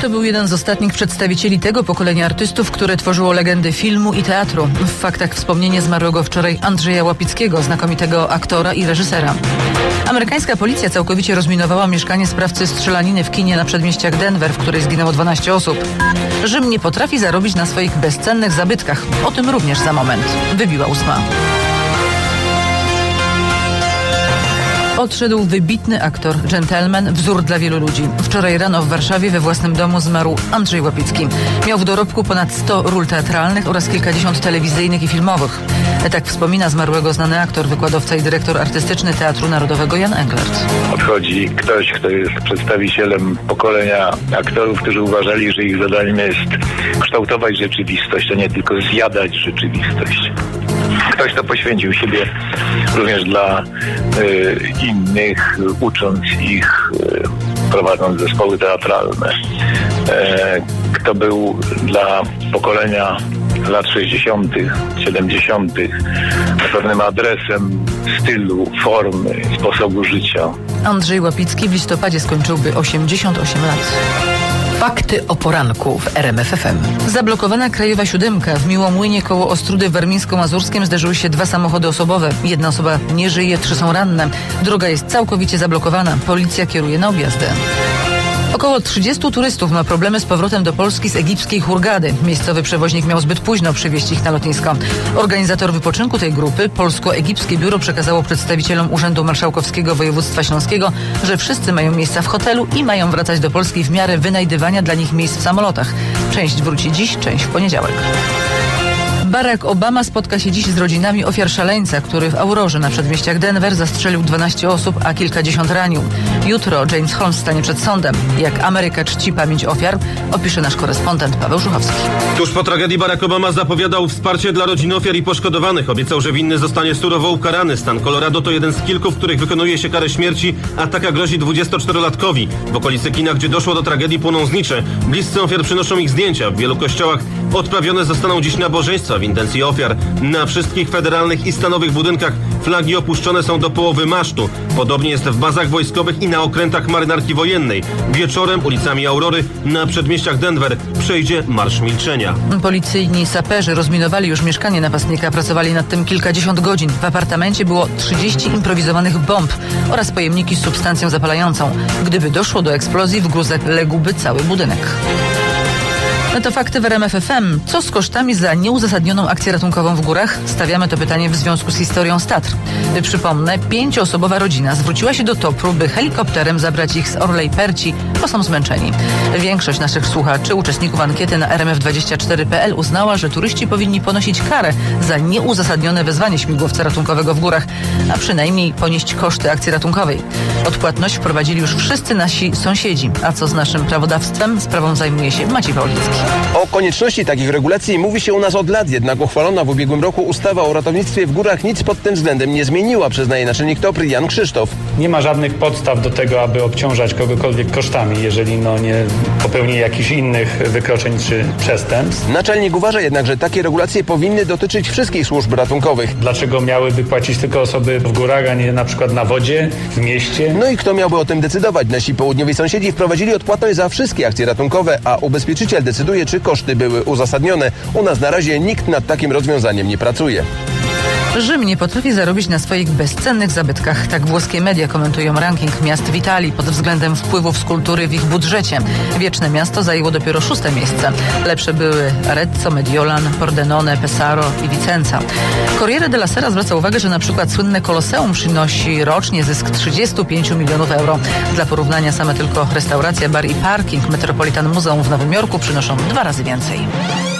To był jeden z ostatnich przedstawicieli tego pokolenia artystów, które tworzyło legendy filmu i teatru. W faktach wspomnienie zmarłego wczoraj Andrzeja Łapickiego, znakomitego aktora i reżysera. Amerykańska policja całkowicie rozminowała mieszkanie sprawcy strzelaniny w kinie na przedmieściach Denver, w której zginęło 12 osób. Rzym nie potrafi zarobić na swoich bezcennych zabytkach. O tym również za moment. Wybiła 8. Odszedł wybitny aktor, dżentelmen, wzór dla wielu ludzi. Wczoraj rano w Warszawie we własnym domu zmarł Andrzej Łapicki. Miał w dorobku ponad 100 ról teatralnych oraz kilkadziesiąt telewizyjnych i filmowych. Tak wspomina zmarłego znany aktor, wykładowca i dyrektor artystyczny Teatru Narodowego Jan Englert. Odchodzi ktoś, kto jest przedstawicielem pokolenia aktorów, którzy uważali, że ich zadaniem jest kształtować rzeczywistość, a nie tylko zjadać rzeczywistość. Ktoś, kto poświęcił siebie również dla innych, ucząc ich, prowadząc zespoły teatralne. Kto był dla pokolenia lat 60., 70. pewnym adresem stylu, formy, sposobu życia. Andrzej Łapicki w listopadzie skończyłby 88 lat. Fakty o poranku w RMF FM. Zablokowana krajowa 7 w Miłomłynie koło Ostródy w Warmińsko-Mazurskim zderzyły się 2 samochody osobowe. Jedna osoba nie żyje, 3 są ranne. Droga jest całkowicie zablokowana. Policja kieruje na objazdy. Około 30 turystów ma problemy z powrotem do Polski z egipskiej Hurgady. Miejscowy przewoźnik miał zbyt późno przywieźć ich na lotnisko. Organizator wypoczynku tej grupy, Polsko-Egipskie Biuro, przekazało przedstawicielom Urzędu Marszałkowskiego Województwa Śląskiego, że wszyscy mają miejsca w hotelu i mają wracać do Polski w miarę wynajdywania dla nich miejsc w samolotach. Część wróci dziś, część w poniedziałek. Barack Obama spotka się dziś z rodzinami ofiar szaleńca, który w Aurorze na przedmieściach Denver zastrzelił 12 osób, a kilkadziesiąt ranił. Jutro James Holmes stanie przed sądem. Jak Ameryka czci pamięć ofiar, opisze nasz korespondent Paweł Żuchowski. Tuż po tragedii Barack Obama zapowiadał wsparcie dla rodzin ofiar i poszkodowanych. Obiecał, że winny zostanie surowo ukarany. Stan Colorado to jeden z kilku, w których wykonuje się karę śmierci, a taka grozi 24-latkowi. W okolicy kina, gdzie doszło do tragedii, płoną znicze. Bliscy ofiar przynoszą ich zdjęcia. W wielu kościołach odprawione zostaną dziś nabożeństwa w intencji ofiar. Na wszystkich federalnych i stanowych budynkach flagi opuszczone są do połowy masztu. Podobnie jest w bazach wojskowych i na okrętach marynarki wojennej. Wieczorem ulicami Aurory na przedmieściach Denver przejdzie Marsz Milczenia. Policyjni saperzy rozminowali już mieszkanie napastnika. Pracowali nad tym kilkadziesiąt godzin. W apartamencie było 30 improwizowanych bomb oraz pojemniki z substancją zapalającą. Gdyby doszło do eksplozji, w gruzach ległby cały budynek. No to fakty w RMF FM. Co z kosztami za nieuzasadnioną akcję ratunkową w górach? Stawiamy to pytanie w związku z historią z Tatr. Przypomnę, 5-osobowa rodzina zwróciła się do Topru, by helikopterem zabrać ich z Orlej Perci, bo są zmęczeni. Większość naszych słuchaczy, uczestników ankiety na rmf24.pl uznała, że turyści powinni ponosić karę za nieuzasadnione wezwanie śmigłowca ratunkowego w górach, a przynajmniej ponieść koszty akcji ratunkowej. Odpłatność wprowadzili już wszyscy nasi sąsiedzi. A co z naszym prawodawstwem? Sprawą zajmuje się Maciej Pawlicki. O konieczności takich regulacji mówi się u nas od lat, jednak uchwalona w ubiegłym roku ustawa o ratownictwie w górach nic pod tym względem nie zmieniła, przyznaje naczelnik Topry Jan Krzysztof. Nie ma żadnych podstaw do tego, aby obciążać kogokolwiek kosztami, jeżeli nie popełni jakichś innych wykroczeń czy przestępstw. Naczelnik uważa jednak, że takie regulacje powinny dotyczyć wszystkich służb ratunkowych. Dlaczego miałyby płacić tylko osoby w górach, a nie na przykład na wodzie, w mieście? No i kto miałby o tym decydować? Nasi południowi sąsiedzi wprowadzili odpłatność za wszystkie akcje ratunkowe, a ubezpieczyciel decyduje, czy koszty były uzasadnione. U nas na razie nikt nad takim rozwiązaniem nie pracuje. Rzym nie potrafi zarobić na swoich bezcennych zabytkach. Tak włoskie media komentują ranking miast w Italii pod względem wpływów z kultury w ich budżecie. Wieczne miasto zajęło dopiero 6. miejsce. Lepsze były Arezzo, Mediolan, Pordenone, Pesaro i Vicenza. Corriere della Sera zwraca uwagę, że na przykład słynne Koloseum przynosi rocznie zysk 35 milionów euro. Dla porównania same tylko restauracja, bar i parking Metropolitan Muzeum w Nowym Jorku przynoszą 2 razy więcej.